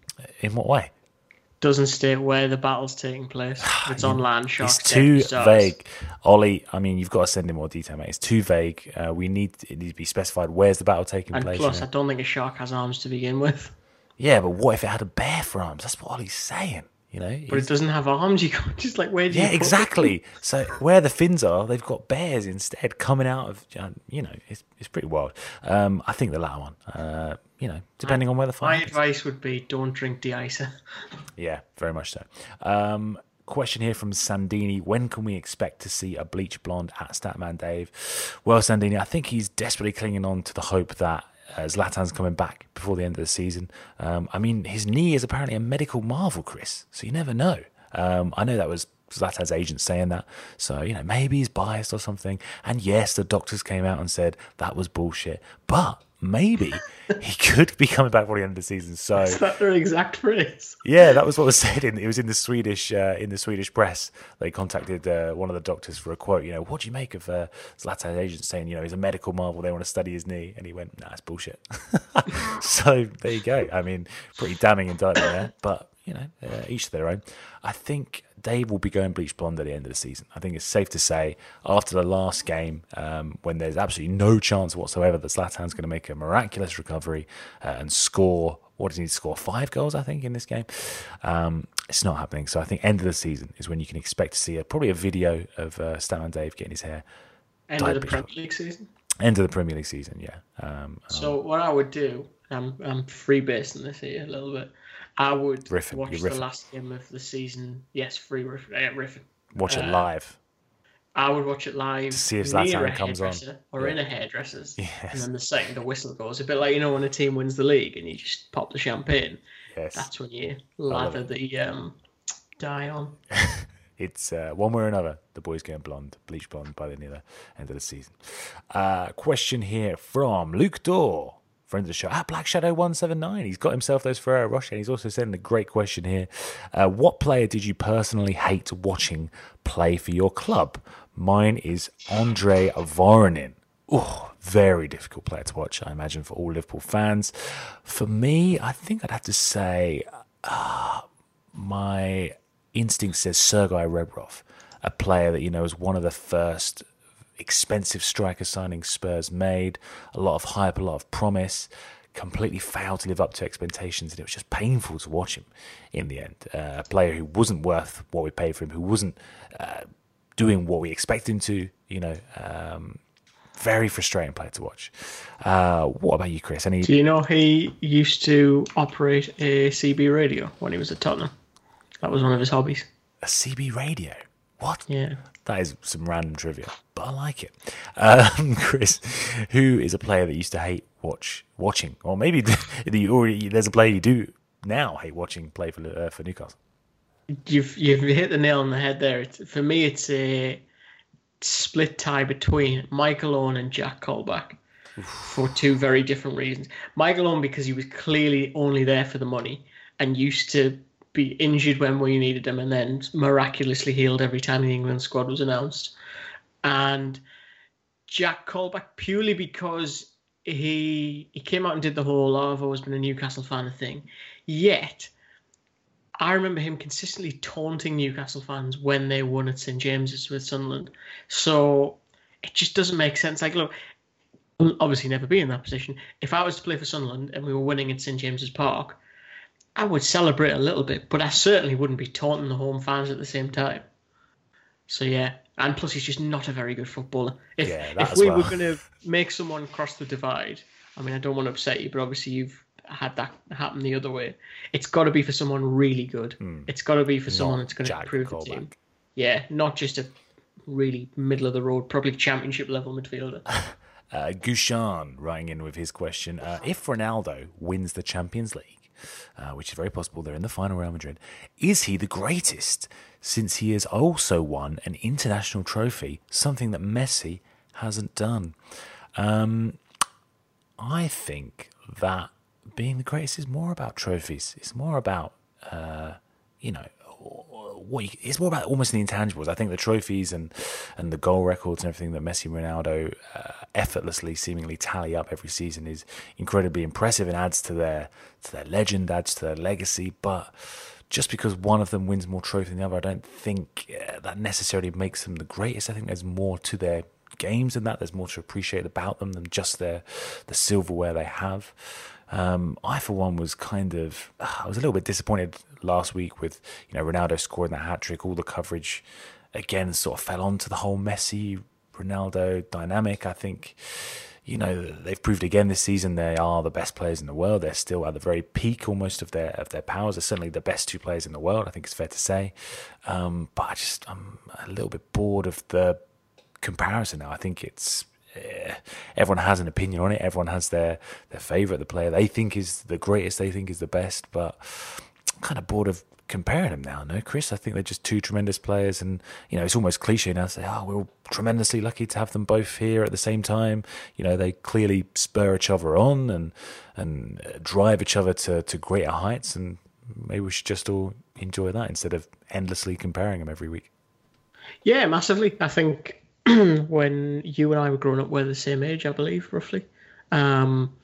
In what way? Doesn't state where the battle's taking place. It's on land, sharks. It's too stars. vague. Ollie, I mean, you've got to send in more detail, mate. It's too vague. Uh, we need it needs to be specified. Where's the battle taking And place? plus, you know? I don't think a shark has arms to begin with. Yeah, but what if it had a bear for arms? That's what Ollie's saying. You know, but it doesn't have arms. You can't just like where do you yeah, put exactly. it? So where the fins are, they've got bears instead coming out of. You know, it's it's pretty wild. Um, I think the latter one. Uh, you know, depending on where the My fight. advice would be don't drink de-icer. Yeah, very much so. Um, question here from Sandini. When can we expect to see a bleach blonde at Statman Dave? Well, Sandini, I think he's desperately clinging on to the hope that uh, Zlatan's coming back before the end of the season. Um, I mean, his knee is apparently a medical marvel, Chris, so you never know. Um, I know that was Zlatan's agent saying that, so, you know, maybe he's biased or something. And yes, the doctors came out and said that was bullshit, but maybe he could be coming back for the end of the season. So Is that their exact phrase? yeah, that was what was said. In, it was in the Swedish uh, in the Swedish press. They contacted uh, one of the doctors for a quote. You know, what do you make of uh, Zlatan's agent saying, you know, he's a medical marvel, they want to study his knee? And he went, nah, it's bullshit. So there you go. I mean, pretty damning indictment there. But, you know, uh, each to their own. I think Dave will be going bleach blonde at the end of the season. I think it's safe to say after the last game, um, when there's absolutely no chance whatsoever that Zlatan's going to make a miraculous recovery uh, and score, what does he need to score? Five goals, I think, in this game. Um, it's not happening. So I think end of the season is when you can expect to see a, probably a video of uh, Statman Dave getting his hair. End of the Premier League season? End of the Premier League season, yeah. Um, so um, what I would do, I'm, I'm freebasing this here a little bit. I would riffing, watch the last game of the season. Yes, free riff, uh, riffing. Watch it uh, live. I would watch it live to see if near Zlatan a comes on. Or yeah. in a hairdresser's. Yes. And then the second the whistle goes, a bit like, you know, when a team wins the league and you just pop the champagne. Yes. That's when you lather the um, dye on. It's uh, one way or another, the boy's going blonde, bleach blonde by the end of the season. Uh, question here from Luke Dorr. Friend of the show, at Black Shadow one seven nine. He's got himself those Ferrero Rocher, and he's also sending a great question here. Uh, what player did you personally hate watching play for your club? Mine is Andre Voronin. Oh, very difficult player to watch, I imagine, for all Liverpool fans. For me, I think I'd have to say uh, my instinct says Sergei Rebrov, a player that, you know, was one of the first expensive striker signings Spurs made, a lot of hype, a lot of promise, completely failed to live up to expectations, and it was just painful to watch him in the end. Uh, a player who wasn't worth what we paid for him, who wasn't uh, doing what we expected him to, you know, um, very frustrating player to watch. Uh, what about you, Chris? Any... Do you know he used to operate a C B radio when he was at Tottenham? That was one of his hobbies. A C B radio? What? Yeah. That is some random trivia, but I like it. Um, Chris, who is a player that used to hate watch watching, or maybe you already there's a player you do now hate watching play for uh, for Newcastle? You've you've hit the nail on the head there. It's, for me, it's a split tie between Michael Owen and Jack Colback for two very different reasons. Michael Owen because he was clearly only there for the money and used to be injured when we needed him and then miraculously healed every time the England squad was announced. And Jack Colback purely because he he came out and did the whole oh, I've always been a Newcastle fan thing. Yet, I remember him consistently taunting Newcastle fans when they won at St James's with Sunderland. So it just doesn't make sense. Like, look, I'll obviously never be in that position. If I was to play for Sunderland and we were winning at St James's Park, I would celebrate a little bit, but I certainly wouldn't be taunting the home fans at the same time. So, yeah. And plus, he's just not a very good footballer. If, yeah, if we well. were going to make someone cross the divide, I mean, I don't want to upset you, but obviously you've had that happen the other way. It's got to be for someone really good. Mm. It's got to be for Not someone that's going to Jack improve the Colback. team. Yeah, not just a really middle-of-the-road, probably championship-level midfielder. Uh, Gushan writing in with his question. Uh, if Ronaldo wins the Champions League, uh, which is very possible, they're in the final Real Madrid, is he the greatest since he has also won an international trophy, something that Messi hasn't done? Um, I think that being the greatest is more about trophies. It's more about, uh, you know, what you, it's more about almost the intangibles. I think the trophies and, and the goal records and everything that Messi and Ronaldo uh, effortlessly, seemingly tally up every season is incredibly impressive and adds to their to their legend, adds to their legacy. But just because one of them wins more trophies than the other, I don't think uh, that necessarily makes them the greatest. I think there's more to their games than that. There's more to appreciate about them than just their the silverware they have. Um, I, for one, was kind of I was a little bit disappointed last week with you know Ronaldo scoring that hat trick. All the coverage again sort of fell onto the whole Messi Ronaldo dynamic. I think you know they've proved again this season they are the best players in the world. They're still at the very peak almost of their of their powers. They're certainly the best two players in the world. I think it's fair to say. Um, but I just I'm a little bit bored of the comparison now. I think it's. Yeah, everyone has an opinion on it. Everyone has their, their favourite, the player they think is the greatest, they think is the best. But I'm kind of bored of comparing them now, no, Chris? I think they're just two tremendous players. And, you know, it's almost cliche now to say, oh, we're all tremendously lucky to have them both here at the same time. You know, they clearly spur each other on and and drive each other to, to greater heights. And maybe we should just all enjoy that instead of endlessly comparing them every week. Yeah, massively. I think... when you and I were growing up, we're the same age, I believe, roughly. Um,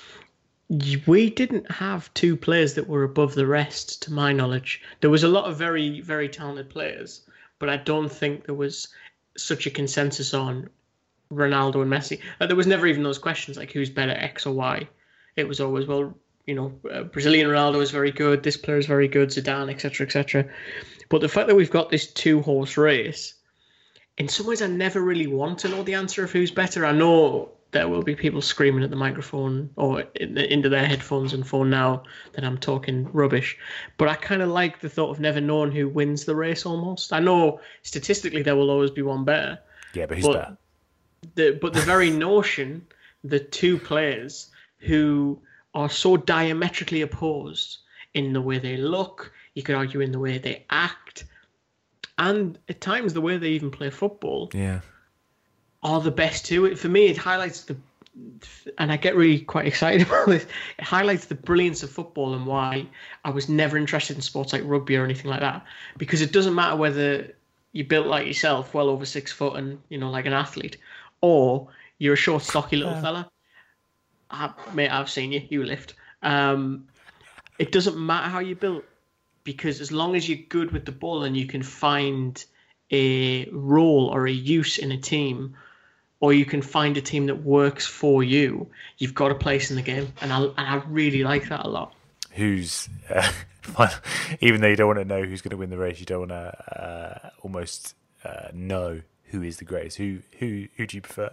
we didn't have two players that were above the rest, to my knowledge. There was a lot of very, very talented players, but I don't think there was such a consensus on Ronaldo and Messi. Uh, there was never even those questions like who's better, X or Y. It was always, well, you know, uh, Brazilian Ronaldo is very good, this player is very good, Zidane, et cetera, et cetera. But the fact that we've got this two-horse race, in some ways, I never really want to know the answer of who's better. I know there will be people screaming at the microphone or in the, into their headphones and phone now that I'm talking rubbish. But I kind of like the thought of never knowing who wins the race almost. I know statistically there will always be one better. Yeah, but who's but better? The, but the very notion that two players who are so diametrically opposed in the way they look, you could argue in the way they act, and at times the way they even play football, yeah, are the best too. For me, it highlights the, and I get really quite excited about this, it highlights the brilliance of football and why I was never interested in sports like rugby or anything like that. Because it doesn't matter whether you're built like yourself, well over six foot and, you know, like an athlete, or you're a short, stocky little yeah. fella. I, mate, I've seen you, you lift. Um, it doesn't matter how you're built. Because as long as you're good with the ball and you can find a role or a use in a team, or you can find a team that works for you, you've got a place in the game. And I, and I really like that a lot. Who's, uh, even though you don't want to know who's going to win the race, you don't want to uh, almost uh, know who is the greatest. Who who who do you prefer?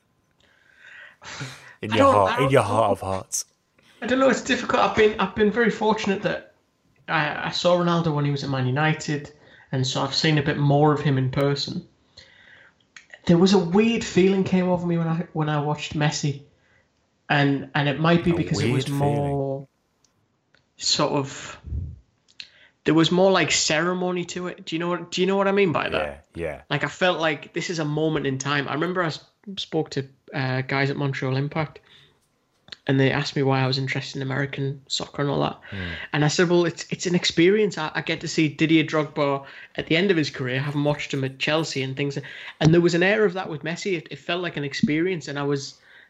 in your heart, in your heart of hearts. I don't know. It's difficult. I've been I've been very fortunate that I, I saw Ronaldo when he was at Man United, and so I've seen a bit more of him in person. There was a weird feeling came over me when I when I watched Messi, and and it might be a because it was more feeling. sort of. There was more like ceremony to it. Do you know what? Do you know what I mean by that? Yeah, yeah. Like I felt like this is a moment in time. I remember I spoke to uh, guys at Montreal Impact, and they asked me why I was interested in American soccer and all that. Mm. And I said, well, it's it's an experience. I, I get to see Didier Drogba at the end of his career. I haven't watched him at Chelsea and things. And there was an air of that with Messi. It, it felt like an experience. And I was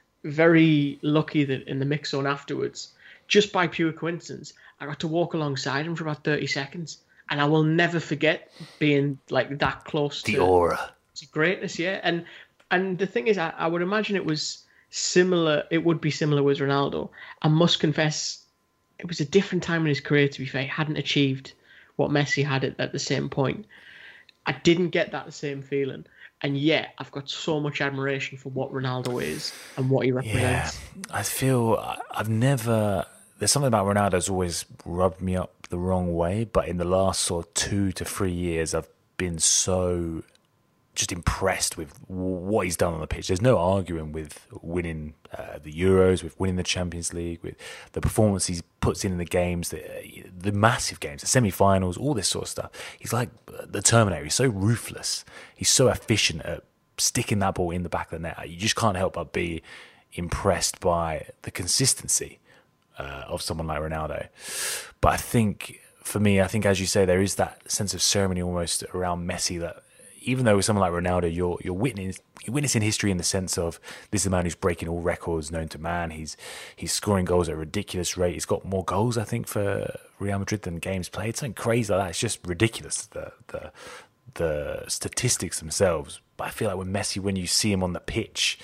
very lucky that in the mix zone afterwards, just by pure coincidence, I got to walk alongside him for about thirty seconds. And I will never forget being like that close the to, aura. to greatness. Yeah. And, and the thing is, I, I would imagine it was similar. It would be similar with Ronaldo. I must confess, it was a different time in his career, to be fair. He hadn't achieved what Messi had at, at the same point. I didn't get that same feeling. And yet, I've got so much admiration for what Ronaldo is and what he represents. Yeah, I feel I've never... There's something about Ronaldo that's always rubbed me up the wrong way, but in the last sort of two to three years, I've been so just impressed with what he's done on the pitch. There's no arguing with winning uh, the Euros, with winning the Champions League, with the performance he puts in in the games, the, the massive games, the semi-finals, all this sort of stuff. He's like the Terminator. He's so ruthless. He's so efficient at sticking that ball in the back of the net. You just can't help but be impressed by the consistency uh, of someone like Ronaldo. But I think, for me, I think, as you say, there is that sense of ceremony almost around Messi that, even though with someone like Ronaldo, you're you're witnessing, you're witnessing history in the sense of this is a man who's breaking all records known to man. He's he's scoring goals at a ridiculous rate. He's got more goals, I think, for Real Madrid than games played. Something crazy like that. It's just ridiculous, the the the statistics themselves. But I feel like with Messi, when you see him on the pitch,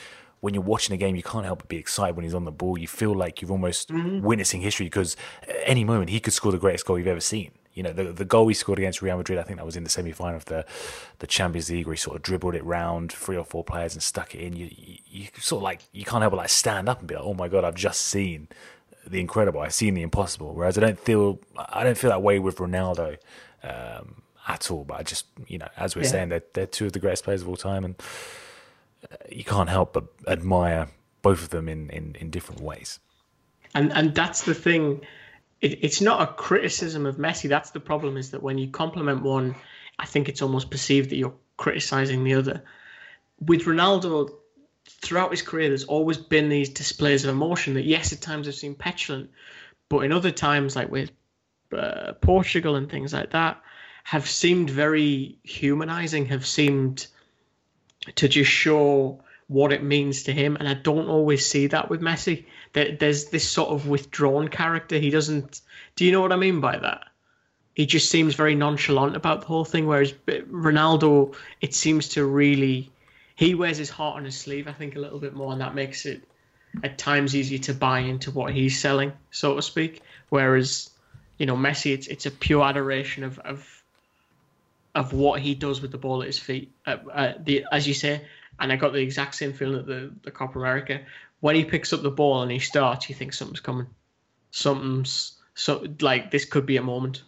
when you're watching a game, you can't help but be excited when he's on the ball. You feel like you're almost Mm-hmm. witnessing history because at any moment he could score the greatest goal you've ever seen. You know, the the goal he scored against Real Madrid, I think that was in the semi-final of the, the Champions League, where he sort of dribbled it round three or four players and stuck it in. You, you, you sort of like, you can't help but like stand up and be like, oh my God, I've just seen the incredible. I've seen the impossible. Whereas I don't feel, I don't feel that way with Ronaldo um, at all. But I just, you know, as we're Yeah. saying, they're, they're two of the greatest players of all time. And uh, you can't help but admire both of them in, in, in different ways. And and that's the thing. It, it's not a criticism of Messi. That's the problem, is that when you compliment one, I think it's almost perceived that you're criticizing the other. With Ronaldo, throughout his career, there's always been these displays of emotion that, yes, at times have seemed petulant, but in other times, like with uh, Portugal and things like that, have seemed very humanizing, have seemed to just show what it means to him. And I don't always see that with Messi. There, there's this sort of withdrawn character. He doesn't... Do you know what I mean by that? He just seems very nonchalant about the whole thing, whereas Ronaldo, it seems to really... He wears his heart on his sleeve, I think, a little bit more, and that makes it at times easier to buy into what he's selling, so to speak. Whereas, you know, Messi, it's it's a pure adoration of of, of what he does with the ball at his feet. Uh, uh, the as you say, and I got the exact same feeling at the, the Copa America. When he picks up the ball and he starts, you think something's coming. Something's... so like, this could be a moment.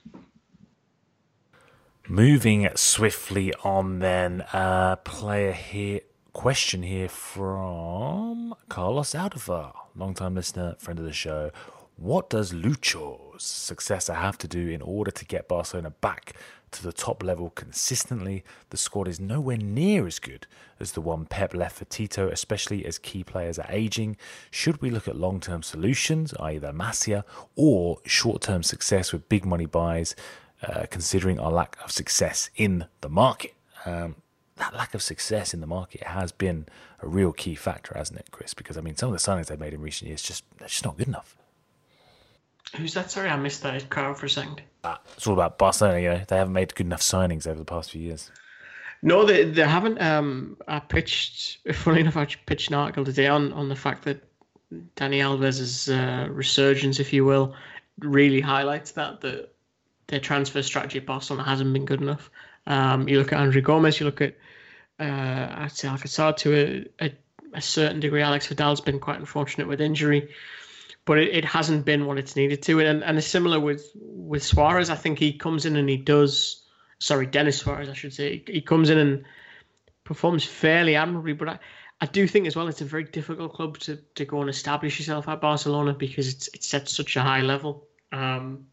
Moving swiftly on then, uh, player here, question here from Carlos Aldevar, long-time listener, friend of the show. What does Lucho's successor have to do in order to get Barcelona back to the top level consistently? The squad is nowhere near as good as the one Pep left for Tito, especially as key players are aging. Should we look at long-term solutions, either Masia, or short-term success with big money buys, Uh, considering our lack of success in the market? Um, that lack of success in the market has been a real key factor, hasn't it, Chris? Because, I mean, some of the signings they've made in recent years, just they're just not good enough. Who's that? Sorry, I missed that. It cut out for a second. Uh, it's all about Barcelona, you know. They haven't made good enough signings over the past few years. No, they they haven't. Um, I pitched, funny enough, I pitched an article today on, on the fact that Dani Alves's uh, resurgence, if you will, really highlights that, that their transfer strategy at Barcelona hasn't been good enough. Um, you look at André Gomez, you look at, uh, I'd say Alcázar to a, a, a certain degree. Alex Vidal's been quite unfortunate with injury, but it, it hasn't been what it's needed to. And and it's similar with, with Suarez. I think he comes in and he does, sorry, Denis Suarez, I should say. He comes in and performs fairly admirably, but I, I do think as well it's a very difficult club to, to go and establish yourself at Barcelona because it's it's at such a high level. Um,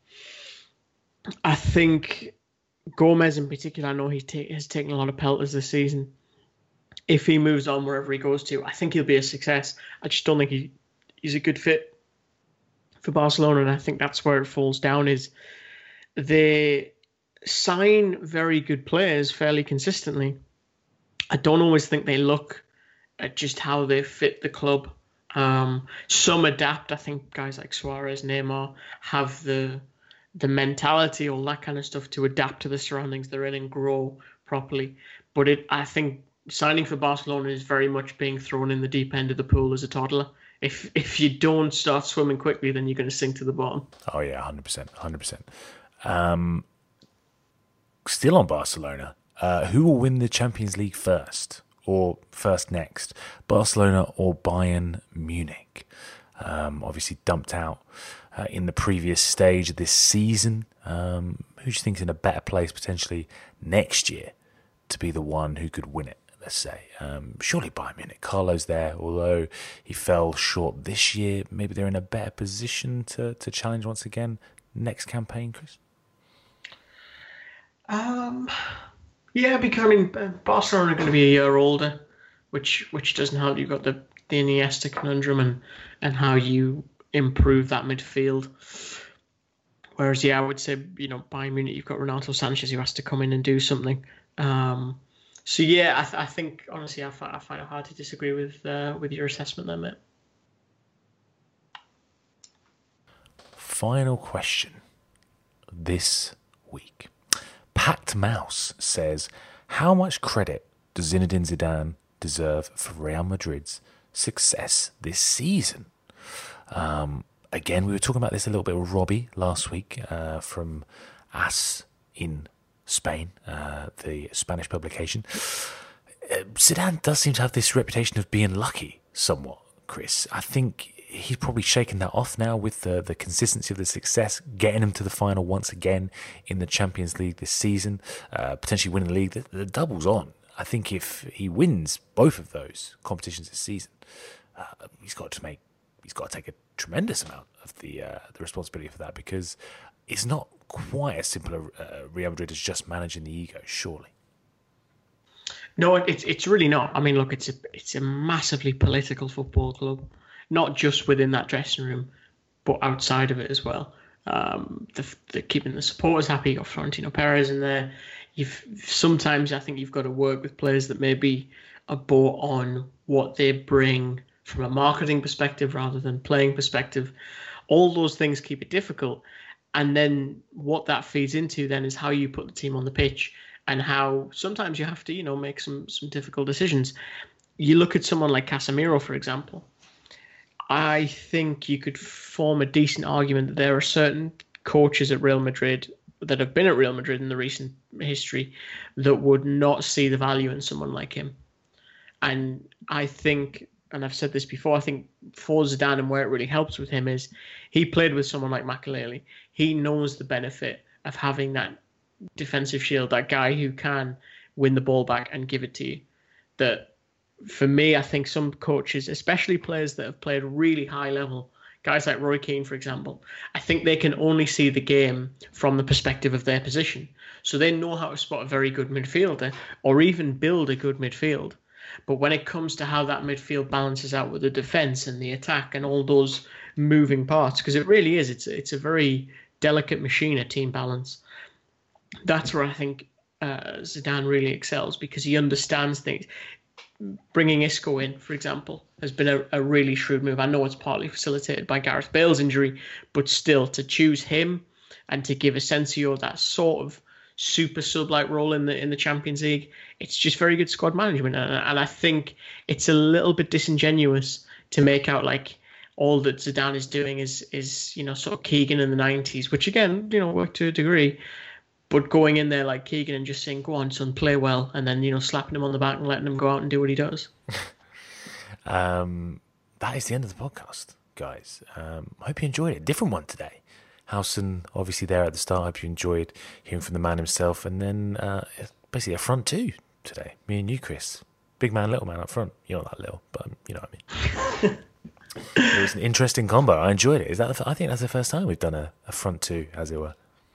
I think Gomez in particular, I know he ta- has taken a lot of pelters this season. If he moves on wherever he goes to, I think he'll be a success. I just don't think he, he's a good fit for Barcelona, and I think that's where it falls down, is they sign very good players fairly consistently. I don't always think they look at just how they fit the club. Um, some adapt. I think guys like Suarez, Neymar have the... the mentality, all that kind of stuff, to adapt to the surroundings they're in and grow properly. But it, I think signing for Barcelona is very much being thrown in the deep end of the pool as a toddler. If if you don't start swimming quickly, then you're going to sink to the bottom. Oh, yeah, one hundred percent. one hundred percent. Um, still on Barcelona, uh, who will win the Champions League first? Or first next? Barcelona or Bayern Munich? Um, obviously dumped out Uh, in the previous stage of this season. Um, who do you think is in a better place potentially next year to be the one who could win it, let's say? Um, surely Bayern Munich. Carlo's there, although he fell short this year. Maybe they're in a better position to, to challenge once again next campaign, Chris? Um, yeah, because, I mean, Barcelona are going to be a year older, which which doesn't help. You've got the, the Iniesta conundrum and, and how you improve that midfield. Whereas, yeah, I would say, you know, Bayern Munich, you've got Renato Sanchez who has to come in and do something. Um, so, yeah, I, th- I think, honestly, I, f- I find it hard to disagree with uh, with your assessment there, mate. Final question this week. Packed Mouse says, how much credit does Zinedine Zidane deserve for Real Madrid's success this season. Um, again, we were talking about this a little bit with Robbie last week uh, from As in Spain, uh, the Spanish publication. Uh, Zidane does seem to have this reputation of being lucky somewhat, Chris. I think he's probably shaken that off now with the, the consistency of the success, getting him to the final once again in the Champions League this season, uh, potentially winning the league. The, the double's on. I think if he wins both of those competitions this season, uh, he's got to make, he's got to take a tremendous amount of the uh, the responsibility for that, because it's not quite as simple a uh, Real Madrid as just managing the ego, surely. No, it's it's really not. I mean, look, it's a it's a massively political football club, not just within that dressing room, but outside of it as well. Um, the, the keeping the supporters happy. You've got Florentino Perez in there. You've sometimes I think you've got to work with players that maybe are bought on what they bring from a marketing perspective rather than playing perspective. All those things keep it difficult, and then what that feeds into then is how you put the team on the pitch, and how sometimes you have to, you know, make some some difficult decisions. You look at someone like Casemiro, for example. I think you could form a decent argument that there are certain coaches at Real Madrid that have been at Real Madrid in the recent history that would not see the value in someone like him. And I think, and I've said this before, I think for Zidane and where it really helps with him is he played with someone like Makelele. He knows the benefit of having that defensive shield, that guy who can win the ball back and give it to you. That for me, I think some coaches, especially players that have played really high level, guys like Roy Keane, for example, I think they can only see the game from the perspective of their position. So they know how to spot a very good midfielder or even build a good midfield. But when it comes to how that midfield balances out with the defence and the attack and all those moving parts, because it really is, it's, it's a very delicate machine at team balance. That's where I think uh, Zidane really excels, because he understands things. Bringing Isco in, for example, has been a, a really shrewd move. I know it's partly facilitated by Gareth Bale's injury, but still, to choose him and to give Asensio that sort of super sub-like role in the in the Champions League, it's just very good squad management. And, and I think it's a little bit disingenuous to make out like all that Zidane is doing is is you know sort of Keegan in the nineties, which again you know worked to a degree. But going in there like Keegan and just saying, go on, son, play well, and then, you know, slapping him on the back and letting him go out and do what he does. um, that is the end of the podcast, guys. Um, I hope you enjoyed it. Different one today. Howson, obviously, there at the start. I hope you enjoyed hearing from the man himself. And then uh, basically a front two today. Me and you, Chris. Big man, little man up front. You're not that little, but um, you know what I mean. It was an interesting combo. I enjoyed it. Is that? The, I think that's the first time we've done a, a front two, as it were.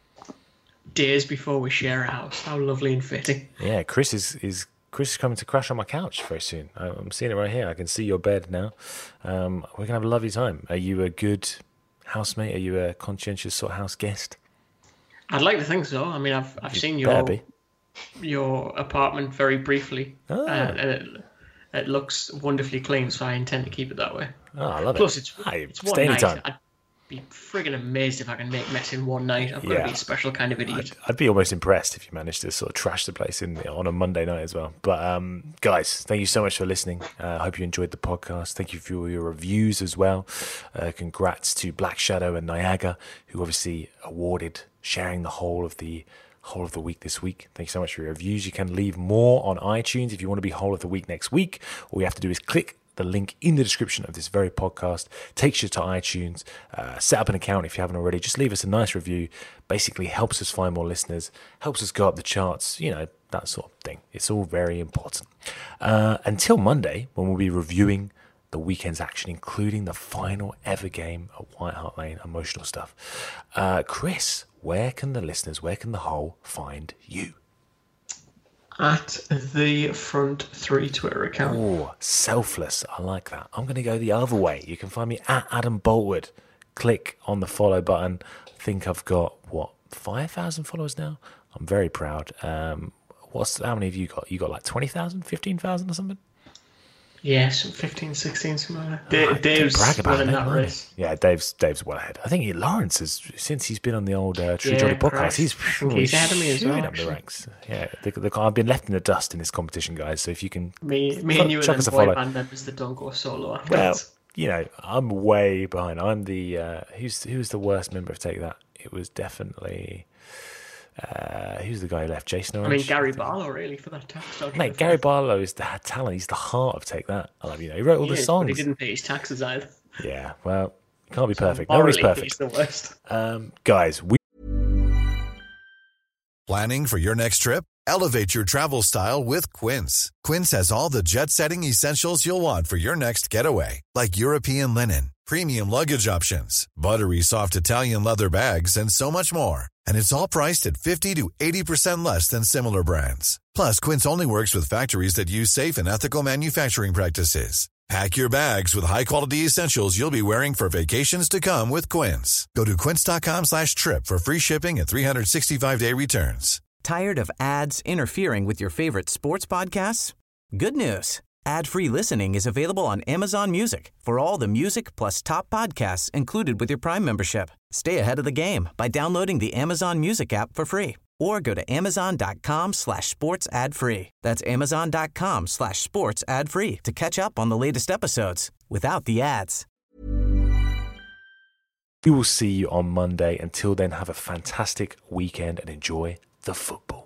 Days before we share a house. How lovely and fitting. Yeah, Chris is, is Chris is coming to crash on my couch very soon. I'm seeing it right here. I can see your bed now. Um, we're going to have a lovely time. Are you a good housemate? Are you a conscientious sort of house guest? I'd like to think so. I mean, I've I've you seen your your apartment very briefly. Oh. Uh, and it, it looks wonderfully clean, so I intend to keep it that way. Oh, I love Plus, it. Plus, it's, it's one night. I'd be friggin' amazed if I can make mess in one night. I've got yeah. to be a special kind of idiot. I'd, I'd be almost impressed if you managed to sort of trash the place in on a Monday night as well. But um, guys, thank you so much for listening. I uh, hope you enjoyed the podcast. Thank you for your reviews as well. Uh, congrats to Black Shadow and Niagara, who obviously awarded sharing the whole of the whole of the week this week. Thank you so much for your reviews. You can leave more on iTunes if you want to be whole of the week next week. All you have to do is click the link in the description of this very podcast, takes you to iTunes. Uh, set up an account if you haven't already. Just leave us a nice review. Basically helps us find more listeners, helps us go up the charts, you know, that sort of thing. It's all very important. Uh, until Monday, when we'll be reviewing the weekend's action, including the final ever game at White Hart Lane, emotional stuff. Uh, Chris, where can the listeners, where can the whole find you? At the Front Three Twitter account. Oh, selfless. I like that. I'm going to go the other way. You can find me at Adam Boltwood. Click on the follow button. I think I've got, what, five thousand followers now? I'm very proud. Um, what's How many have you got? You got like twenty thousand, fifteen thousand or something? Yeah, some fifteen, sixteen, something like that. Oh, Dave, Dave's brag about winning it, that won't he? race. Yeah, Dave's Dave's well ahead. I think he, Lawrence has, since he's been on the old uh, True Yeah, Jolly podcast, correct. he's, I think he's ahead of me as well, shooting up the actually. ranks. Yeah, the, the, I've been left in the dust in this competition, guys. So if you can, Me, me Chuck- and you chuck and us a then boy follow. band members that don't go solo well, afterwards. you know, I'm way behind. I'm the uh, who's who's the worst member of Take That? It was definitely uh, who's the guy who left? Jason I Orange. mean, Gary Barlow, really, for that tax dodge. Mate, Gary Barlow is the had talent. He's the heart of Take That. I love you know. He wrote all He the is, songs. But he didn't pay his taxes either. Yeah, well, can't be So perfect. Nobody's morally, perfect. He's the worst. Um, guys, we. Planning for your next trip? Elevate your travel style with Quince. Quince has all the jet-setting essentials you'll want for your next getaway, like European linen, premium luggage options, buttery soft Italian leather bags, and so much more. And it's all priced at fifty to eighty percent less than similar brands. Plus, Quince only works with factories that use safe and ethical manufacturing practices. Pack your bags with high-quality essentials you'll be wearing for vacations to come with Quince. Go to quince.com slash trip for free shipping and three sixty-five day returns. Tired of ads interfering with your favorite sports podcasts? Good news. Ad-free listening is available on Amazon Music for all the music plus top podcasts included with your Prime membership. Stay ahead of the game by downloading the Amazon Music app for free or go to amazon.com slash sports ad free. That's amazon.com slash sports ad free to catch up on the latest episodes without the ads. We will see you on Monday. Until then, have a fantastic weekend and enjoy the football.